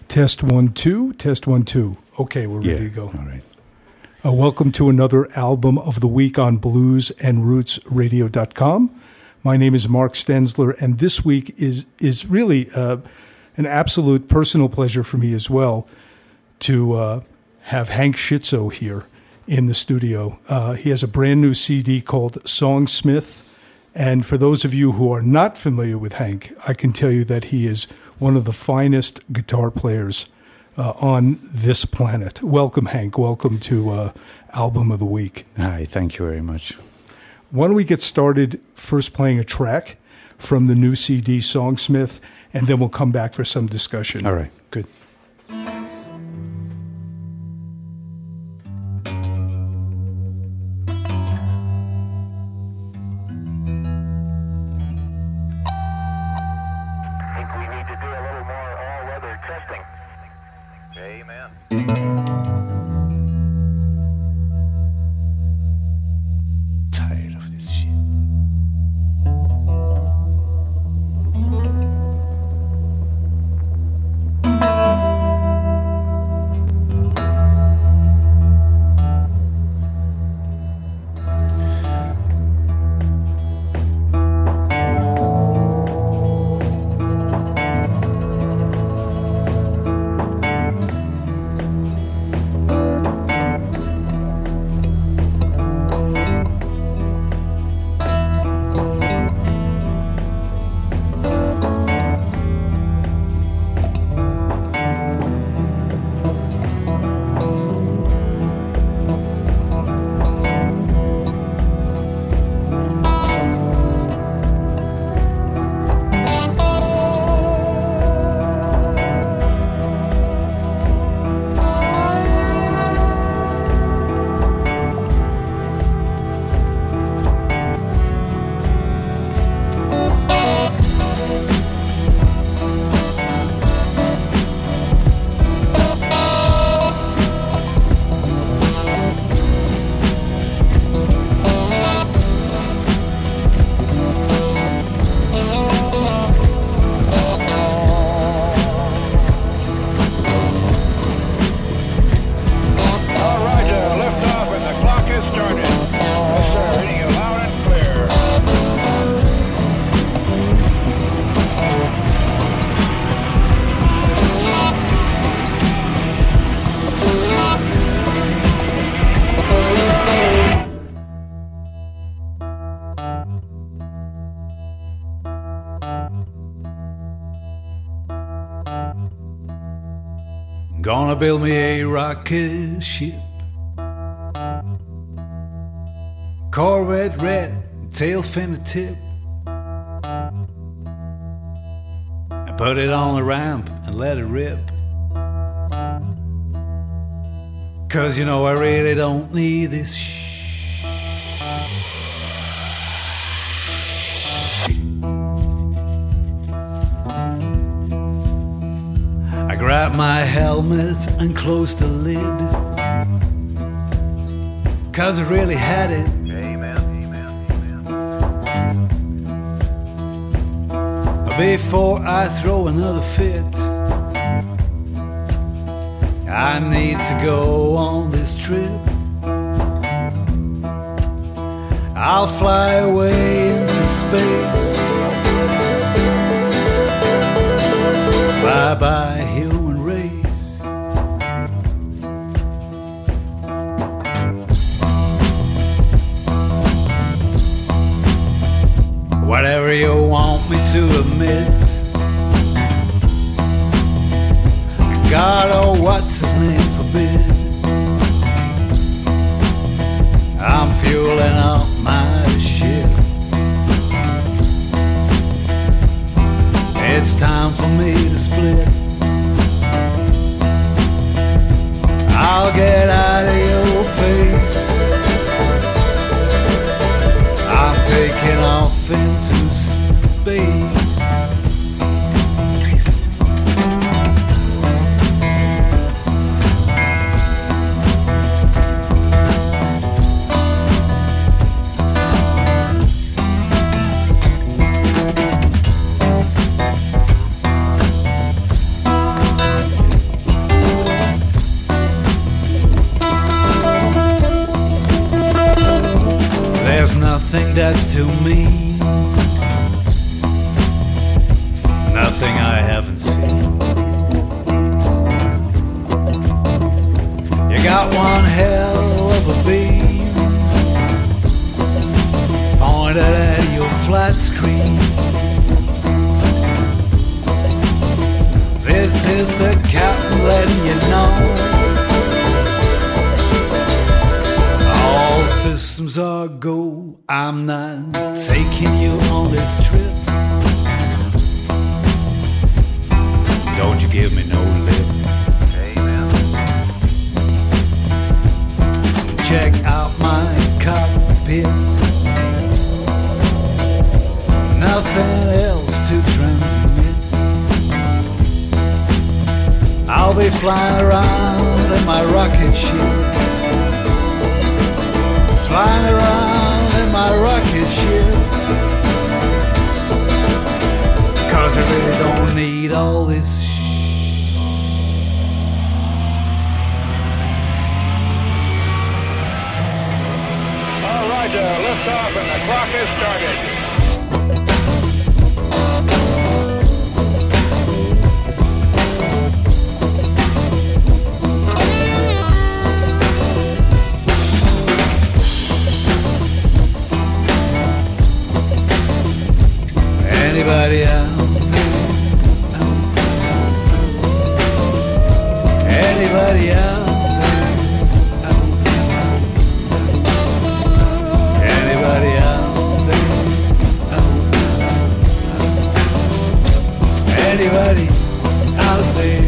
Test 1, 2, test 1, 2. Okay, we're ready to go. All right. Welcome to another album of the week on bluesandrootsradio.com. My name is Mark Stensler, and this week is really an absolute personal pleasure for me as well to have Hank Schitzo here in the studio. He has a brand new CD called Songsmith, and for those of you who are not familiar with Hank, I can tell you that he is one of the finest guitar players on this planet. Welcome, Hank. Welcome to Album of the Week. Hi, thank you very much. Why don't we get started first playing a track from the new CD, Songsmith, and then we'll come back for some discussion. All right. Good. Tired of this shit. Gonna build me a rocket ship, Corvette red, tail fin tip. I put it on the ramp and let it rip. 'Cause you know I really don't need this I grabbed my helmet and closed the lid, 'cause I really had it. Before I throw another fit, I need to go on this trip. I'll fly away into space. Bye-bye, human race. Whatever you want me to admit, God, oh, what's his name forbid, I'm fueling up my ship. It's time for me to split. I'll get out of your face. I'm taking off into space. This is the captain letting you know all systems are go. I'm not taking you on this trip. Don't you give me no lip. Amen. Check out my cockpit. Nothing else to transmit. I'll be flying around in my rocket ship. Flying around in my rocket ship. 'Cause I really don't need all this All right, lift off and the clock is started. Anybody out there? Anybody out there? Anybody out there? Anybody out there?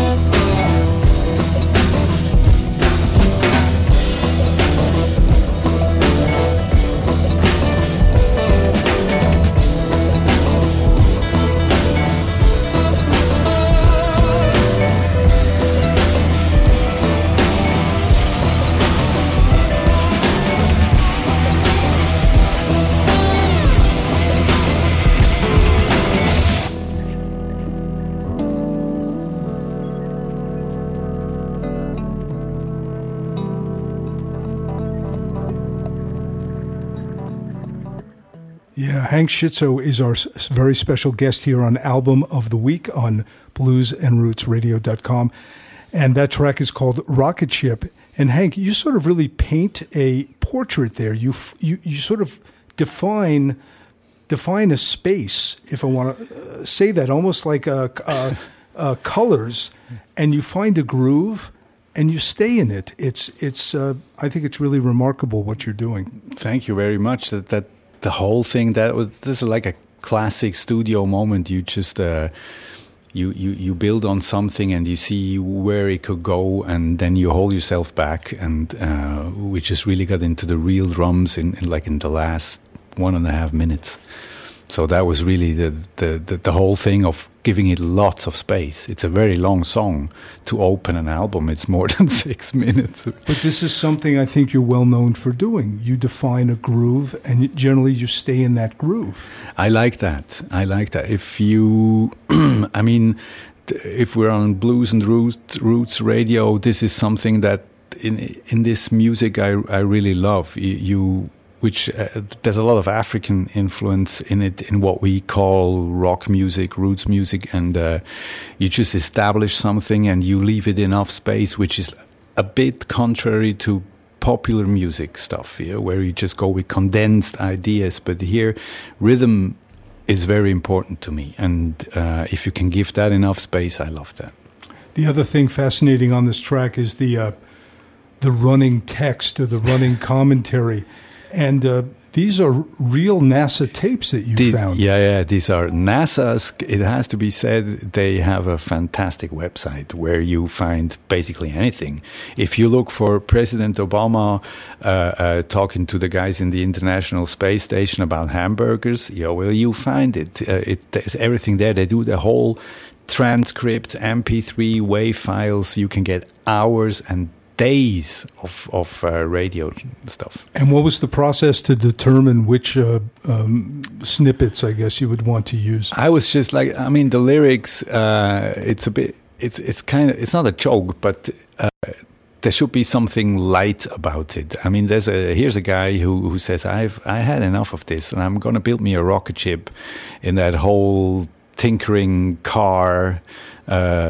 Yeah, Hank Schizzo is our very special guest here on Album of the Week on bluesandrootsradio.com. And that track is called Rocket Ship. And Hank, you sort of really paint a portrait there. You sort of define a space, if I want to say that, almost like colors, and you find a groove and you stay in it. It's I think it's really remarkable what you're doing. Thank you very much. That the whole thing, this is like a classic studio moment. You just you build on something and you see where it could go, and then you hold yourself back, and we just really got into the real drums in the last 1.5 minutes. So that was really the whole thing of giving it lots of space. It's a very long song to open an album. It's more than 6 minutes. But this is something I think you're well known for doing. You define a groove, and generally you stay in that groove. I like that. If you, I mean, if we're on Blues and Roots Radio, this is something that in this music I really love. There's a lot of African influence in it, in what we call rock music, roots music, and you just establish something and you leave it enough space, which is a bit contrary to popular music stuff, where you just go with condensed ideas. But here, rhythm is very important to me, and if you can give that enough space, I love that. The other thing fascinating on this track is the running text or the running commentary. And these are real NASA tapes that you found. Yeah, these are NASA's. It has to be said, they have a fantastic website where you find basically anything. If you look for President Obama talking to the guys in the International Space Station about hamburgers, you find it. There's everything there. They do the whole transcripts, MP3 WAV files. You can get hours and days of radio stuff. And what was the process to determine which snippets, I guess, you would want to use? I was just like, I mean, the lyrics, it's not a joke, but there should be something light about it. I mean, here's a guy who says, I had enough of this, and I'm going to build me a rocket ship in that whole tinkering car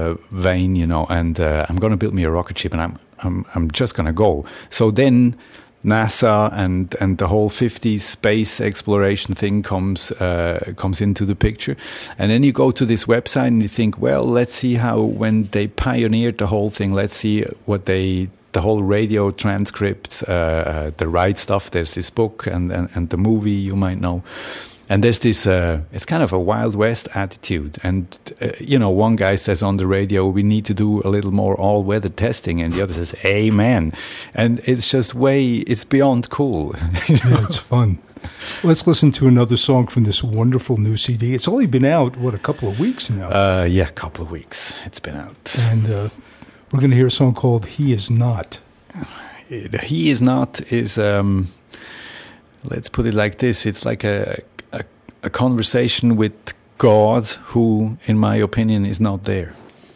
vein, and I'm going to build me a rocket ship, and I'm just going to go. So then NASA and the whole 50s space exploration thing comes into the picture. And then you go to this website and you think, well, let's see how, when they pioneered the whole thing, let's see what the whole radio transcripts, the right stuff. There's this book and the movie you might know. And there's this, it's kind of a Wild West attitude. And, one guy says on the radio, we need to do a little more all-weather testing. And the other says, amen. And it's just it's beyond cool. Yeah, it's fun. Let's listen to another song from this wonderful new CD. It's only been out, a couple of weeks now? Yeah, a couple of weeks it's been out. And we're going to hear a song called He Is Not. He Is Not is, let's put it like this, it's like a conversation with God who, in my opinion, is not there.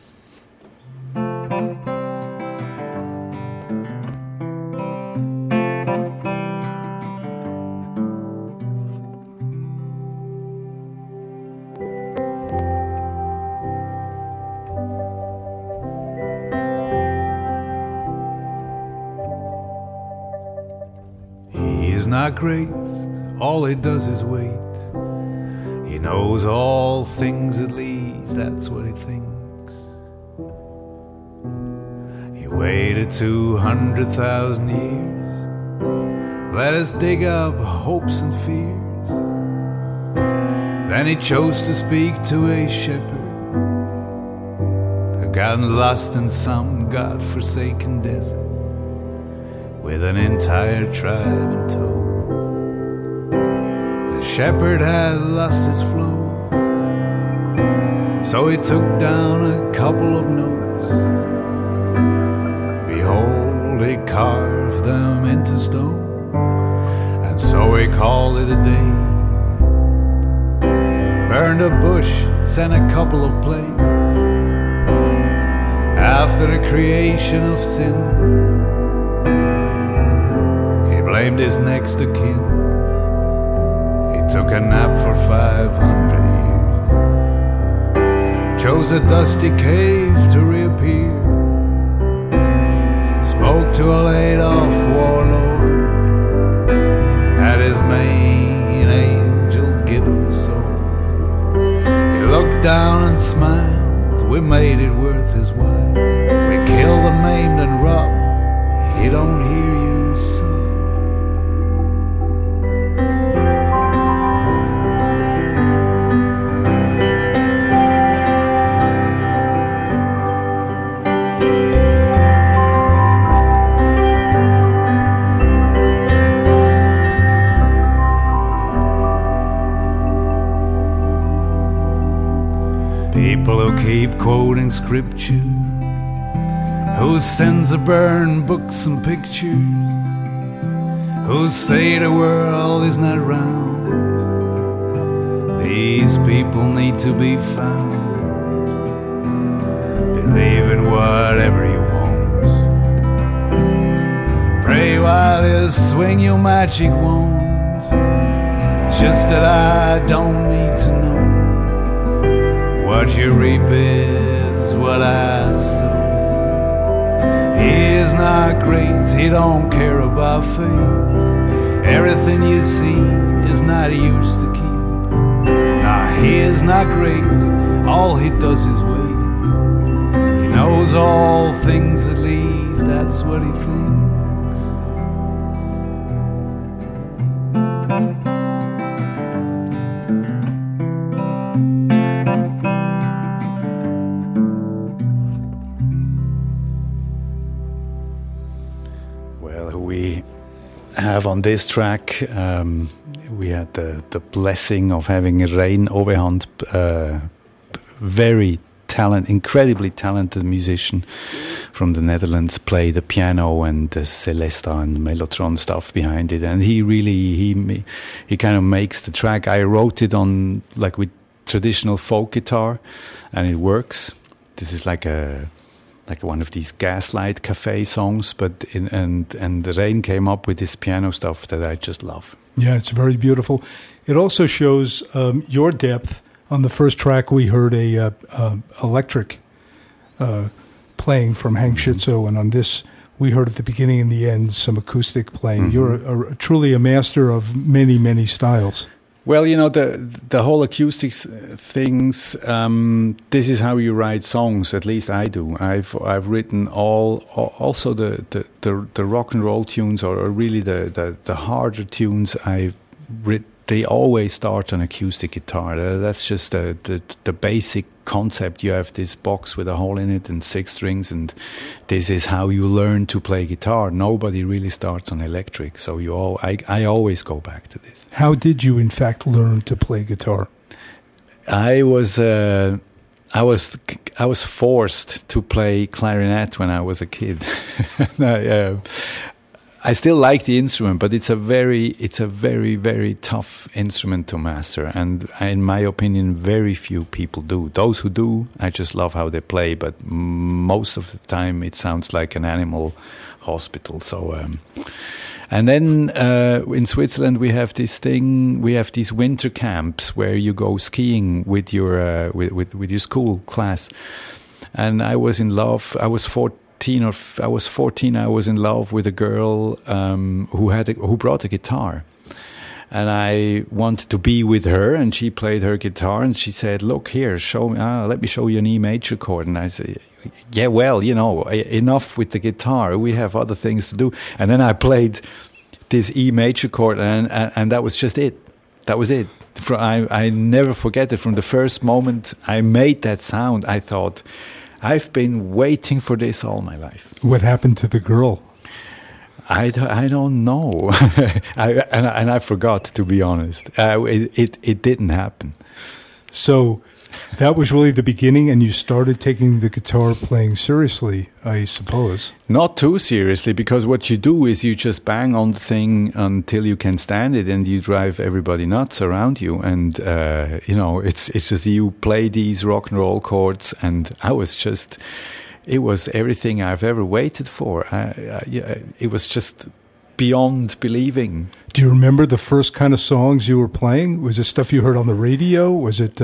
He is not great, all he does is wait. He knows all things, at least that's what he thinks. He waited 200,000 years, let us dig up hopes and fears. Then he chose to speak to a shepherd who gotten lost in some God-forsaken desert with an entire tribe in tow. The shepherd had lost his flow, so he took down a couple of notes. Behold, he carved them into stone, and so he called it a day. Burned a bush, sent a couple of plagues after the creation of sin. He blamed his next of kin. Took a nap for 500 years, chose a dusty cave to reappear, spoke to a laid-off warlord, had his main angel give him a soul. He looked down and smiled, we made it worth his while. We killed the maimed and robbed, he don't hear you sigh. People who keep quoting scripture, who sends a burn books and pictures, who say the world is not round. These people need to be found. Believe in whatever you want. Pray while you swing your magic wand. It's just that I don't need to know. What you reap is what I sow. He is not great, he don't care about fate. Everything you see is not yours to keep. Nah, he is not great, all he does is wait. He knows all things, at least that's what he thinks. Have on this track, we had the blessing of having Rein Overhand, incredibly talented musician from the Netherlands, play the piano and the Celesta and Mellotron stuff behind it, and he kind of makes the track. I wrote it on with traditional folk guitar, and it works. This is like one of these Gaslight Cafe songs, and the Rein came up with this piano stuff that I just love. Yeah, it's very beautiful. It also shows your depth. On the first track, we heard a electric playing from Hank Schützow, and on this we heard at the beginning and the end some acoustic playing. Mm-hmm. You're truly a master of many, many styles. Well, the whole acoustics things. This is how you write songs. At least I do. I've written also the rock and roll tunes, or really the harder tunes I've written. They always start on acoustic guitar. That's just the basic concept. You have this box with a hole in it and 6 strings, and this is how you learn to play guitar. Nobody really starts on electric, so I always go back to this. How did you, in fact, learn to play guitar? I was forced to play clarinet when I was a kid. I still like the instrument, but it's a very, very tough instrument to master. And in my opinion, very few people do. Those who do, I just love how they play. But most of the time, it sounds like an animal hospital. So, and then in Switzerland, we have this thing. We have these winter camps where you go skiing with your with your school class. And I was in love. I was 14. I was in love with a girl who brought a guitar, and I wanted to be with her. And she played her guitar, and she said, "Look here, show me. Let me show you an E major chord." And I said, "Yeah, well, enough with the guitar. We have other things to do." And then I played this E major chord, and that was just it. That was it. I never forget it. From the first moment I made that sound, I thought, I've been waiting for this all my life. What happened to the girl? I don't know. I forgot, to be honest. It didn't happen. So that was really the beginning, and you started taking the guitar playing seriously, I suppose. Not too seriously, because what you do is you just bang on the thing until you can stand it, and you drive everybody nuts around you. And it's just you play these rock and roll chords, and it was everything I've ever waited for. It was just beyond believing. Do you remember the first kind of songs you were playing? Was it stuff you heard on the radio? Was it?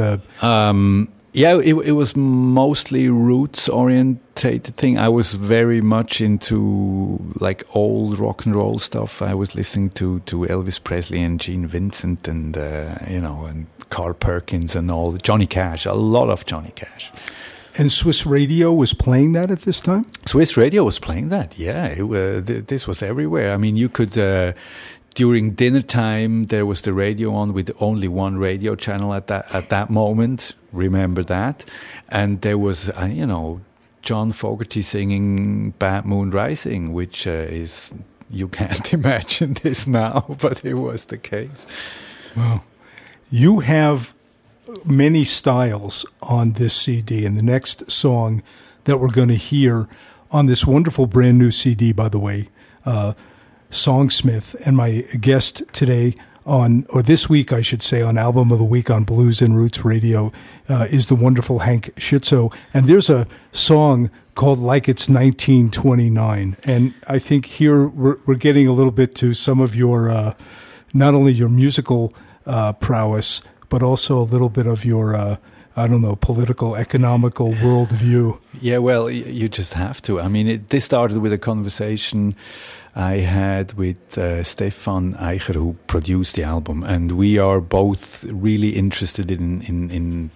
It was mostly roots-orientated thing. I was very much into like old rock and roll stuff. I was listening to Elvis Presley and Gene Vincent and and Carl Perkins and all. Johnny Cash, a lot of Johnny Cash. And Swiss radio was playing that at this time? Swiss radio was playing that, yeah. This was everywhere. I mean, you could, during dinner time, there was the radio on with only one radio channel at that moment. Remember that? And there was, John Fogerty singing Bad Moon Rising, which is, you can't imagine this now, but it was the case. Well, you have many styles on this CD, and the next song that we're going to hear on this wonderful brand new CD, by the way, Songsmith, and my guest today this week, I should say, on Album of the Week on Blues and Roots Radio is the wonderful Hank Schützow. And there's a song called Like It's 1929. And I think here we're getting a little bit to some of your, not only your musical prowess, but also a little bit of your, political, economical worldview. Yeah, well, you just have to. I mean, this started with a conversation I had with Stefan Eicher, who produced the album, and we are both really interested in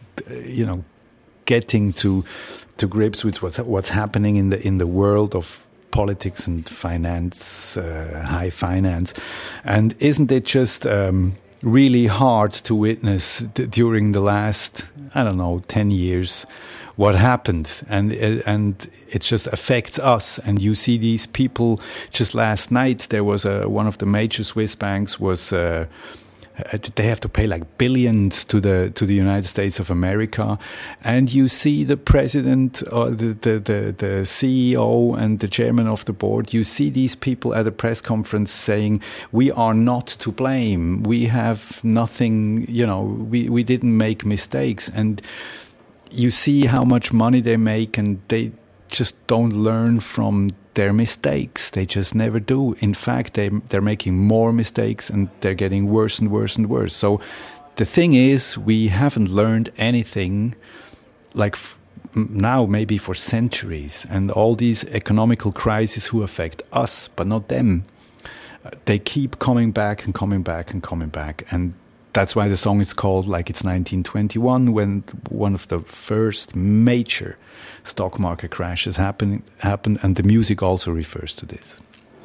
getting to grips with what's happening in the world of politics and finance, high finance, and isn't it just really hard to witness during the last 10 years what happened, and it just affects us. And you see these people. Just last night there was one of the major Swiss banks was they have to pay like billions to the United States of America, and you see the president or the CEO and the chairman of the board. You see these people at a press conference saying, "We are not to blame. We have nothing. We didn't make mistakes." And you see how much money they make, and they just don't learn from their mistakes. They just never do. In fact, they're making more mistakes, and they're getting worse and worse and worse. So the thing is, we haven't learned anything like now maybe for centuries, and all these economical crises who affect us but not them, they keep coming back and coming back and coming back. And that's why the song is called like it's 1921, when one of the first major stock market crashes happened, and the music also refers to this.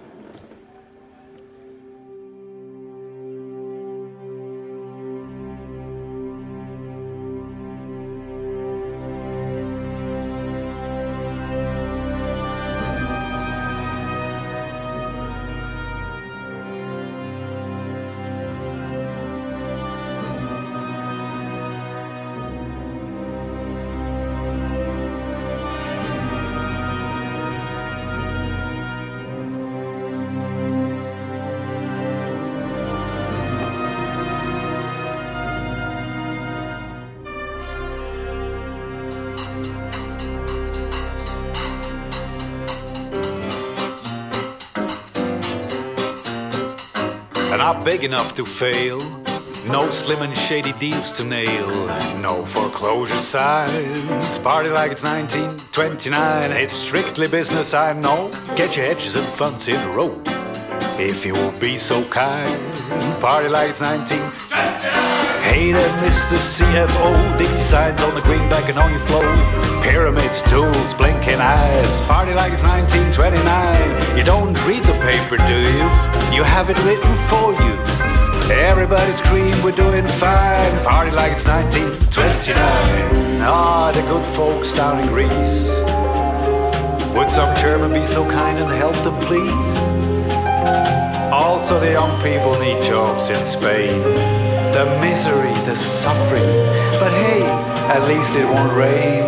Not big enough to fail, no slim and shady deals to nail, no foreclosure signs, party like it's 1929, it's strictly business, I know, get your hedges and funds in a row, if you will be so kind, party like it's 1929. Hey there, Mr. CFO, these signs on the greenback and on your flow, pyramids, tools, blinking eyes, party like it's 1929. You don't read the paper, do you? You have it written for you. Everybody's cream, we're doing fine, party like it's 1929. Ah, the good folks down in Greece, would some German be so kind and help them, please? Also the young people need jobs in Spain. The misery, the suffering, but hey, at least it won't rain.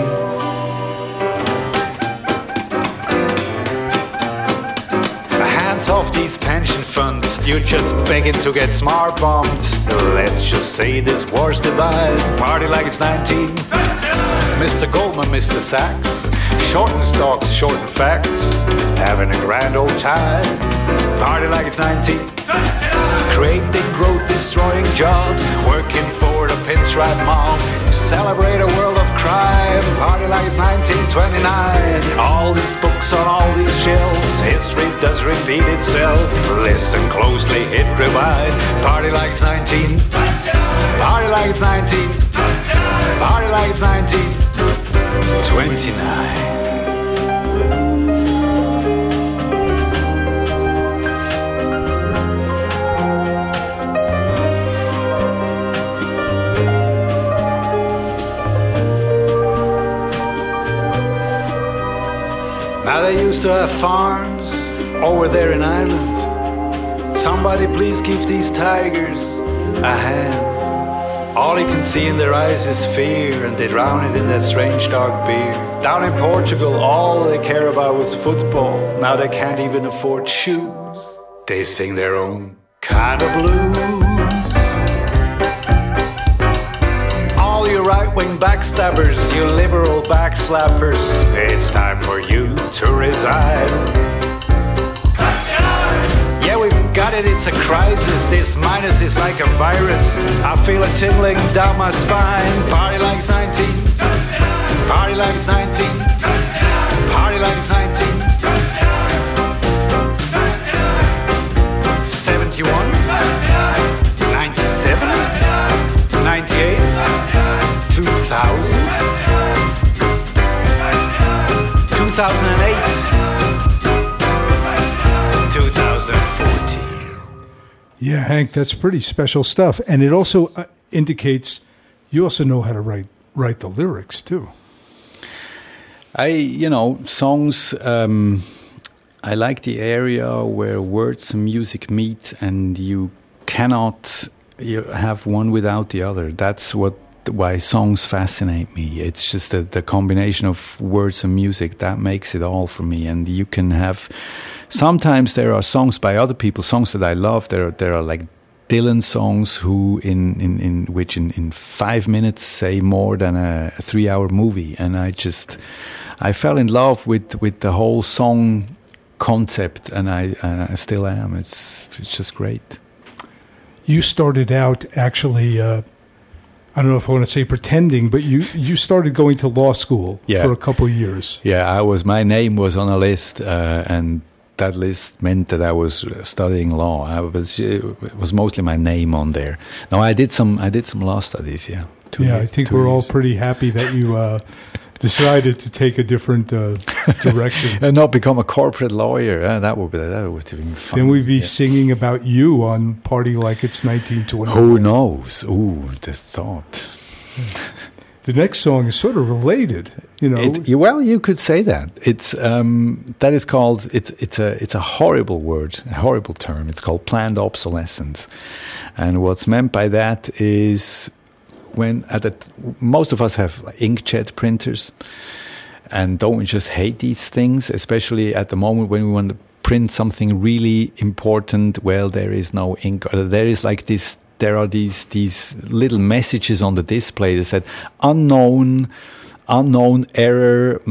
Hands off these pension funds, you're just begging to get smart bombed. Let's just say this war's divine, party like it's 19. Mr. Goldman, Mr. Sachs, shorten stocks, shorten facts, having a grand old time, party like it's 19. Creating growth, destroying jobs, working for the pinstripe mob, celebrate a world of crime, party like it's 1929. All these books on all these shelves, history does repeat itself, listen closely, hit rewind, party like it's 19. Party like it's 19. Party like it's 1929. Now they used to have farms over there in Ireland. Somebody please give these tigers a hand. All you can see in their eyes is fear, and they drown it in that strange dark beer. Down in Portugal, all they care about was football. Now they can't even afford shoes. They sing their own kind of blues. All you right-wing backstabbers, you liberal backslappers, it's time for you to resign. Yeah, we've got it, it's a crisis. This minus is like a virus. I feel it tingling down my spine. Party like it's 19. Party like it's 19. Party like it's 19. 71. 97. 98. 2000. 2008. 2014. Yeah, Hank, that's pretty special stuff. And it also indicates you also know how to write the lyrics, too. Songs, I like the area where words and music meet, and you cannot have one without the other. That's why songs fascinate me. It's just the combination of words and music that makes it all for me. And you can have... Sometimes there are songs by other people, songs that I love. There are like Dylan songs which in 5 minutes say more than a 3-hour movie, and I fell in love with the whole song concept, and I still am. It's just great. You started out actually I don't know if I want to say pretending, but you started going to law school for a couple of years. Yeah, my name was on a list, and that list meant that I was studying law. It was mostly my name on there. No, I did some law studies. Yeah. I think we're all pretty happy that you decided to take a different direction and not become a corporate lawyer. That would have been fun. Then we'd be singing about you on Party Like It's 1920. Who knows? Ooh, the thought. The next song is sort of related, well, you could say that. It's that is called. It's a horrible word, a horrible term. It's called planned obsolescence, and what's meant by that is when most of us have inkjet printers, and don't we just hate these things, especially at the moment when we want to print something really important? Well, there is no ink, or there is like this. There are these little messages on the display that said unknown error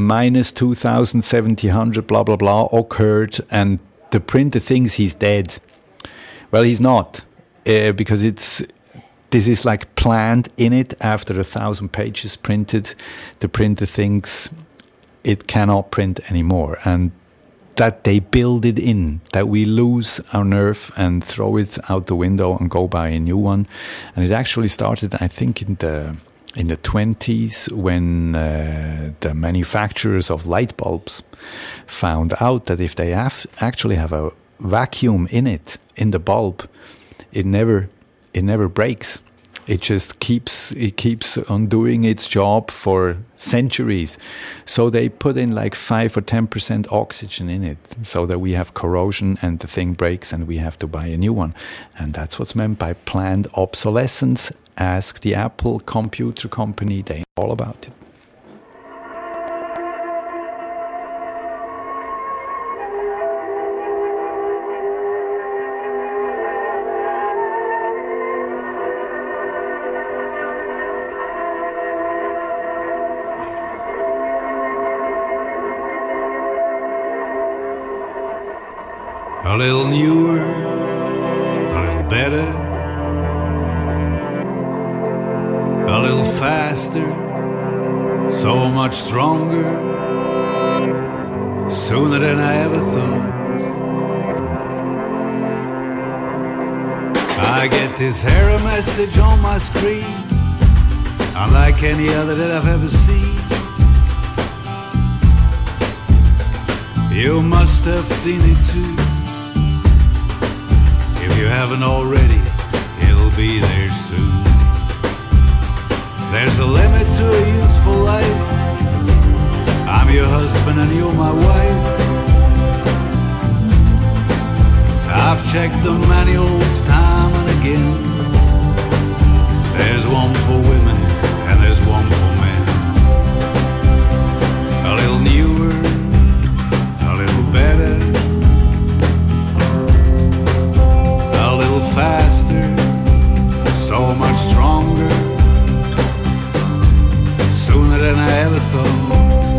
-2700 blah blah blah occurred, and the printer thinks he's dead. Well, he's not, because this is like planned in it. After 1,000 pages printed, the printer thinks it cannot print anymore, and that they build it in, that we lose our nerve and throw it out the window and go buy a new one. And it actually started, I think, in the 20s when the manufacturers of light bulbs found out that if they actually have a vacuum in the bulb, it never breaks. It just keeps on doing its job for centuries. So they put in like 5 or 10% oxygen in it, so that we have corrosion and the thing breaks and we have to buy a new one. And that's what's meant by planned obsolescence. Ask the Apple Computer Company; they know all about it. A little newer, a little better, a little faster, so much stronger, sooner than I ever thought. I get this error message on my screen, unlike any other that I've ever seen. You must have seen it too. If you haven't already, it'll be there soon. There's a limit to a useful life. I'm your husband and you're my wife. I've checked the manuals time and again. There's one for women and there's one for men. A little newer, a little better, a little faster, so much stronger, sooner than I ever thought.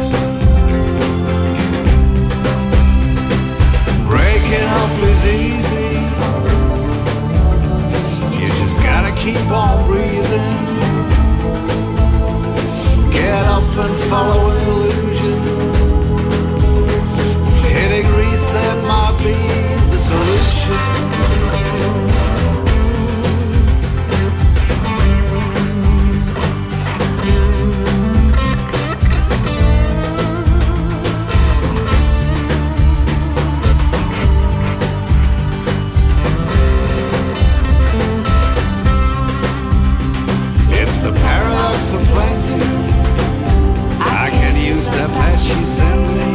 Breaking up is easy, you just gotta keep on breathing. Get up and follow an illusion. Hitting reset might be the solution. Of plenty, I can use that patch you send me.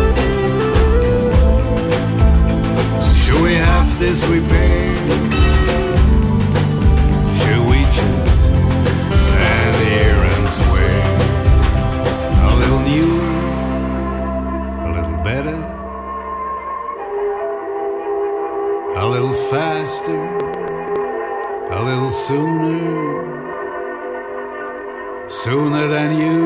Should we have this repaired? Should we just stand here and swear? A little newer, a little better, a little faster, a little sooner. Sooner than you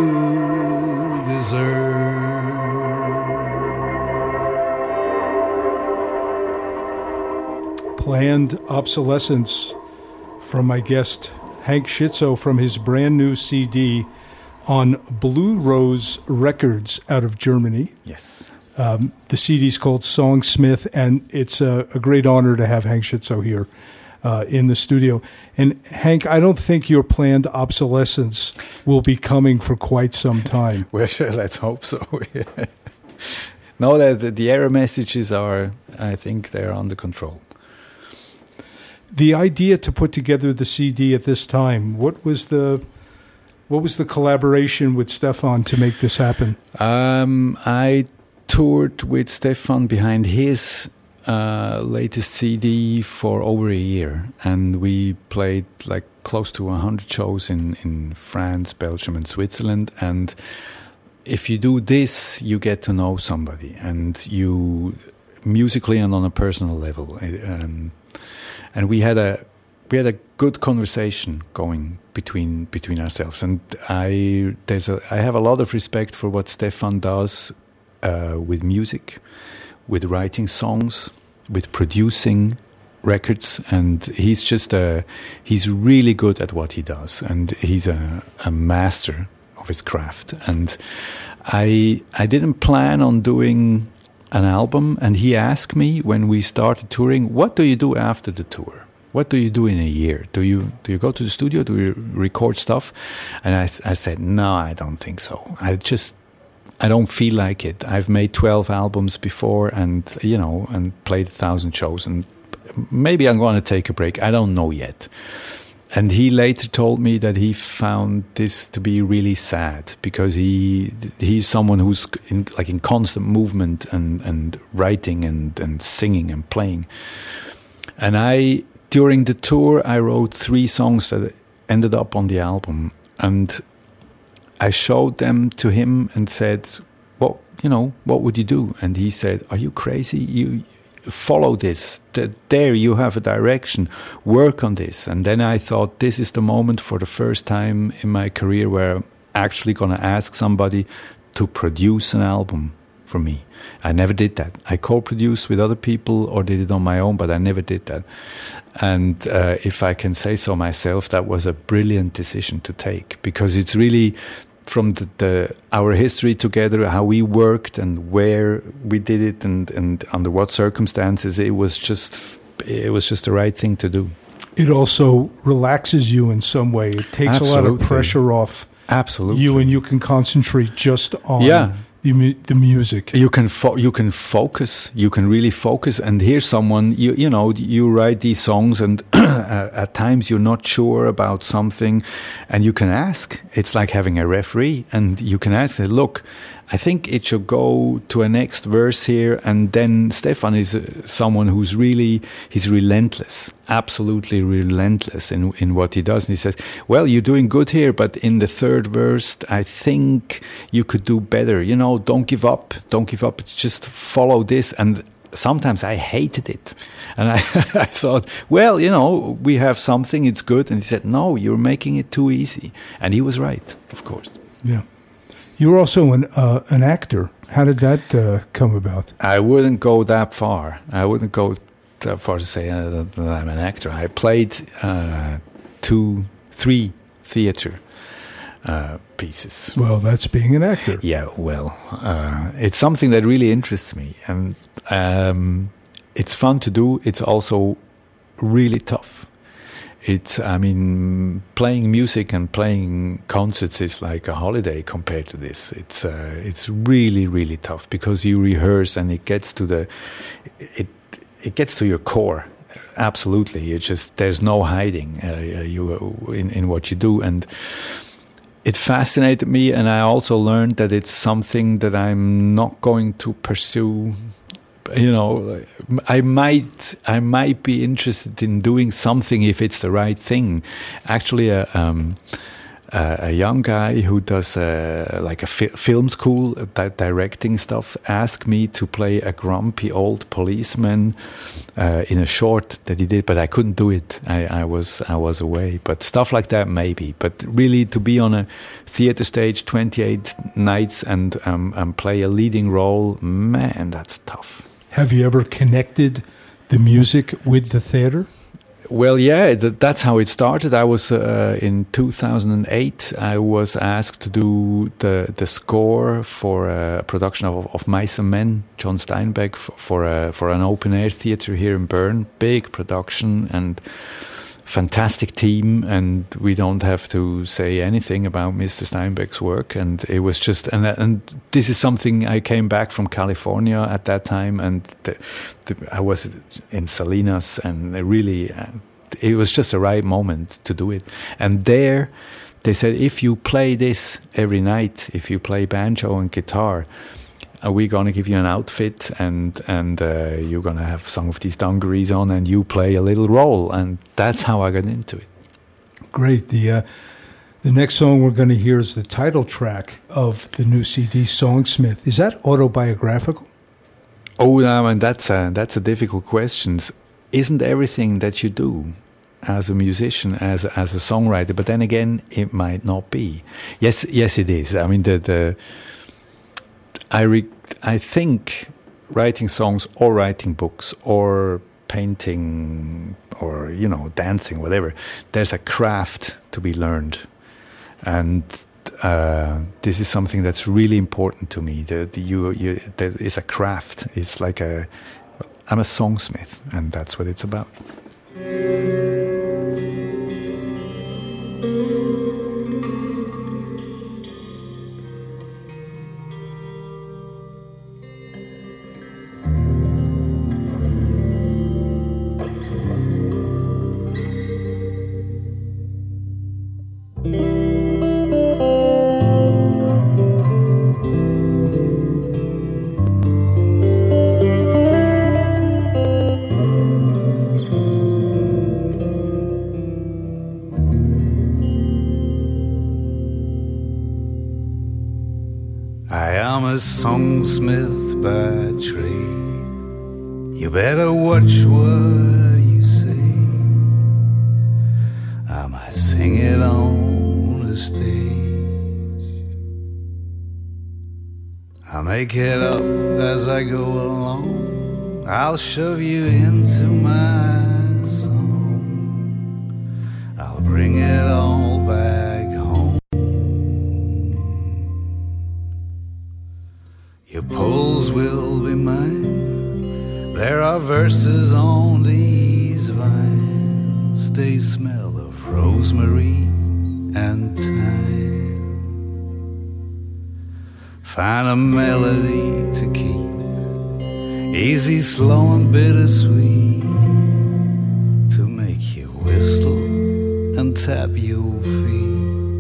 deserve. Planned obsolescence from my guest Hank Schizzo from his brand new CD on Blue Rose Records out of Germany. Yes. The CD is called Songsmith, and it's a great honor to have Hank Schizzo here in the studio. And Hank, I don't think your planned obsolescence will be coming for quite some time. Well, let's hope so. No, the error messages are, I think they're under control. The idea to put together the CD at this time, what was the collaboration with Stefan to make this happen? I toured with Stefan behind his latest CD for over a year, and we played like close to 100 shows in France, Belgium, and Switzerland. And if you do this, you get to know somebody, and you musically and on a personal level. And we had a good conversation going between ourselves. And I have a lot of respect for what Stefan does with music, with writing songs, with producing records, and he's really good at what he does, and he's a master of his craft. And I didn't plan on doing an album, and he asked me when we started touring, what do you do after the tour? What do you do in a year? Do you go to the studio? Do you record stuff? And I said, no, I don't think so. I don't feel like it. I've made 12 albums before, and played 1,000 shows, and maybe I'm going to take a break. I don't know yet. And he later told me that he found this to be really sad, because he's someone who's in constant movement and writing and singing and playing. And during the tour, I wrote 3 songs that ended up on the album, and I showed them to him and said, "What would you do?" And he said, "Are you crazy? You follow this. There you have a direction. Work on this." And then I thought, this is the moment for the first time in my career where I'm actually going to ask somebody to produce an album for me. I never did that. I co-produced with other people or did it on my own, but I never did that. And if I can say so myself, that was a brilliant decision to take, because it's really from our history together, how we worked and where we did it and under what circumstances, it was just the right thing to do. It also relaxes you in some way. It takes Absolutely. a lot of pressure off Absolutely. you, and you can concentrate just on the music. You can focus. You can really focus. And here's someone, you write these songs, and at times you're not sure about something, and you can ask. It's like having a referee, and you can ask, look, I think it should go to a next verse here. And then Stefan is someone who's he's relentless, absolutely relentless in what he does. And he says, well, you're doing good here, but in the 3rd verse, I think you could do better. Don't give up. Don't give up. Just follow this. And sometimes I hated it. And I thought, well, we have something, it's good. And he said, no, you're making it too easy. And he was right, of course. Yeah. You're also an actor. How did that come about? I wouldn't go that far. I wouldn't go that far to say that I'm an actor. I played 2-3 theater pieces. Well, that's being an actor. Yeah, well, it's something that really interests me. And it's fun to do. It's also really tough. Playing music and playing concerts is like a holiday compared to this. It's really, really tough, because you rehearse and it gets to it gets to your core. Absolutely, there's no hiding in what you do, and it fascinated me. And I also learned that it's something that I'm not going to pursue. I might be interested in doing something if it's the right thing. Actually, a young guy who does film school, directing stuff, asked me to play a grumpy old policeman in a short that he did, but I couldn't do it. I was away. But stuff like that, maybe. But really, to be on a theater stage 28 nights and play a leading role, man, that's tough. Have you ever connected the music with the theater? Well, yeah, that's how it started. I was in 2008. I was asked to do the score for a production of Mice and Men, John Steinbeck, for an open air theater here in Bern. Big production and fantastic team, and we don't have to say anything about Mr. Steinbeck's work. And it was just, and this is something. I came back from California at that time, and I was in Salinas, and it was just the right moment to do it. And there, they said, if you play this every night, if you play banjo and guitar, we're going to give you an outfit, and you're going to have some of these dungarees on, and you play a little role. And that's how I got into it. Great. The next song we're going to hear is the title track of the new CD, Songsmith. Is that autobiographical? Oh, I mean, that's a difficult question. Isn't everything that you do as a musician, as a songwriter? But then again, it might not be. Yes, it is. I mean, I think writing songs or writing books or painting or, dancing, whatever, there's a craft to be learned. And this is something that's really important to me. There is a craft. It's like I'm a songsmith, and that's what it's about. Songsmith by trade. You better watch what you say. I might sing it on the stage. I make it up as I go along. I'll shove you into my song. I'll bring it all back home. Your poles will be mine. There are verses on these vines. They smell of rosemary and thyme. Find a melody to keep easy, slow, and bittersweet, to make you whistle and tap your feet.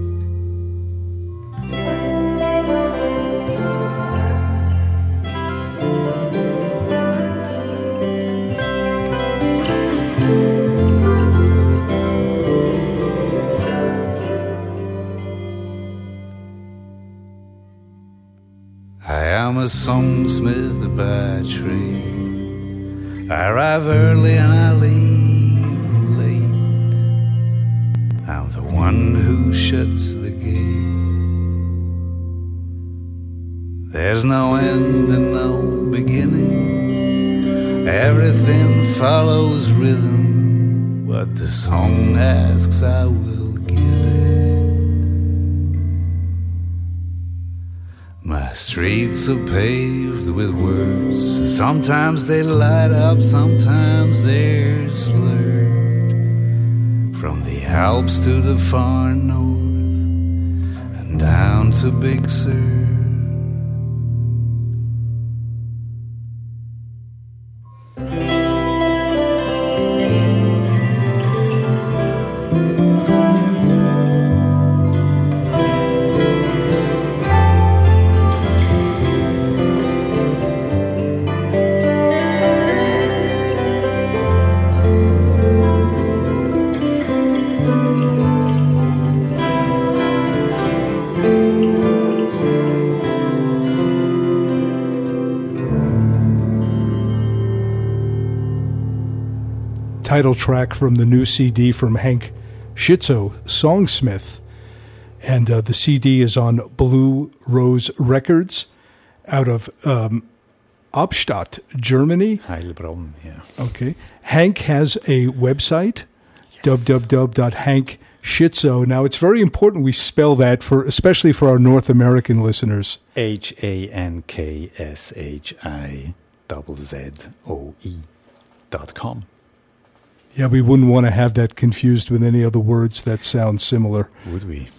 I'm a songsmith by trade. I arrive early and I leave late. I'm the one who shuts the gate. There's no end and no beginning. Everything follows rhythm. What the song asks, I will give it. My streets are paved with words. Sometimes they light up, sometimes they're slurred. From the Alps to the far north and down to Big Sur. Title track from the new CD from Hank Schitzow, Songsmith. And the CD is on Blue Rose Records out of Albstadt, Germany. Heilbronn, yeah. Okay. Hank has a website. www.hankshitzo. Now, it's very important we spell that, especially for our North American listeners. HANKSHIZZOE.com. Yeah, we wouldn't want to have that confused with any other words that sound similar. Would we?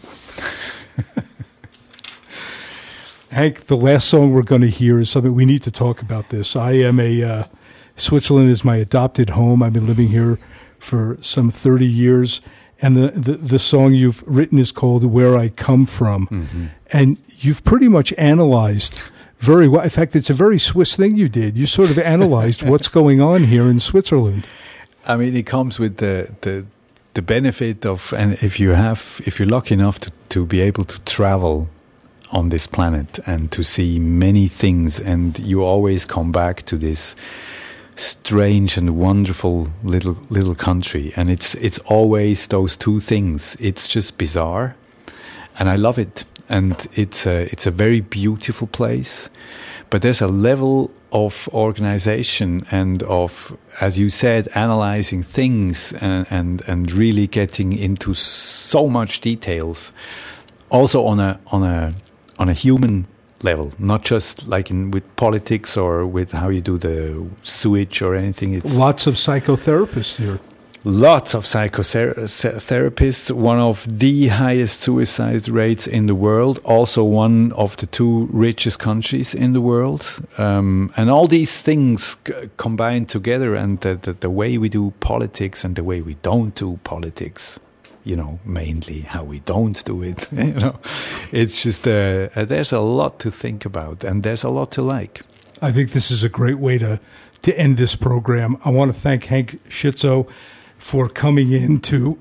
Hank, the last song we're going to hear is something we need to talk about this. I am Switzerland is my adopted home. I've been living here for some 30 years. And the song you've written is called Where I Come From. Mm-hmm. And you've pretty much analyzed very well. In fact, it's a very Swiss thing you did. You sort of analyzed what's going on here in Switzerland. I mean, it comes with the benefit of, and if you're lucky enough to be able to travel on this planet and to see many things, and you always come back to this strange and wonderful little country, and it's always those two things. It's just bizarre, and I love it, and it's a very beautiful place, but there's a level of organization and of, as you said, analyzing things and really getting into so much details, also on a human level, not just like with politics or with how you do the sewage or anything. It's lots of psychotherapists here. Lots of psychotherapists, one of the highest suicide rates in the world, also one of the two richest countries in the world. And all these things combined together, and the way we do politics and the way we don't do politics, mainly how we don't do it, it's just, there's a lot to think about, and there's a lot to like. I think this is a great way to end this program. I want to thank Hank Shitzo for coming in to,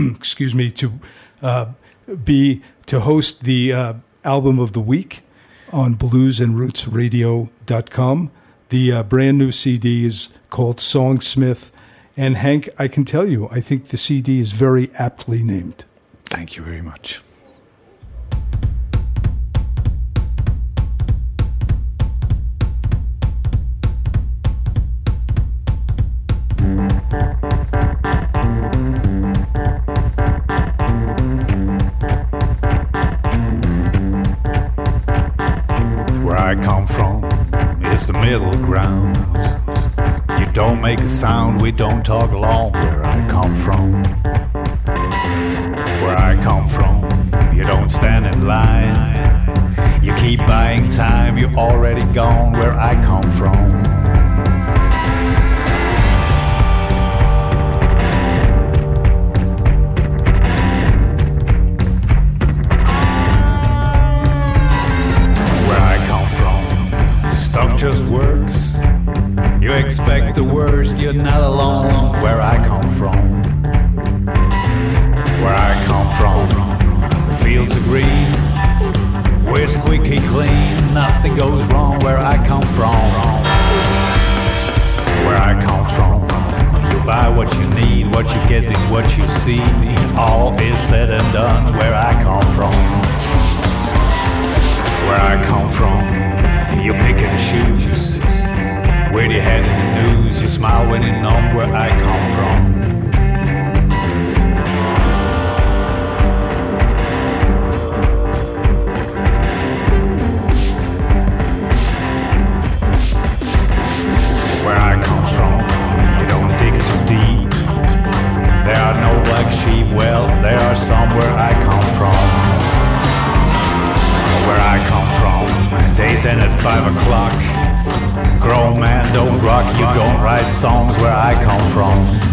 to host the album of the week on bluesandrootsradio.com. The brand new CD is called Songsmith. And Hank, I can tell you, I think the CD is very aptly named. Thank you very much. Where I come from is the middle ground. You don't make a sound, we don't talk long. Where I come from, where I come from, you don't stand in line. You keep buying time, you're already gone. Where I come from, stuff just works. You expect the worst, you're not alone. Where I come from, where I come from, the fields are green, we're squeaky clean, nothing goes wrong. Where I come from, where I come from, you buy what you need, what you get is what you see. All is said and done. Where I come from, where I come from, you pick and choose where you head in the news. You smile when you know where I come from. Where I come from, you don't dig too deep. There are no black sheep, well, there are some. Where I come from, where I come from, days end at 5 o'clock. Grown man don't rock, you don't write songs. Where I come from,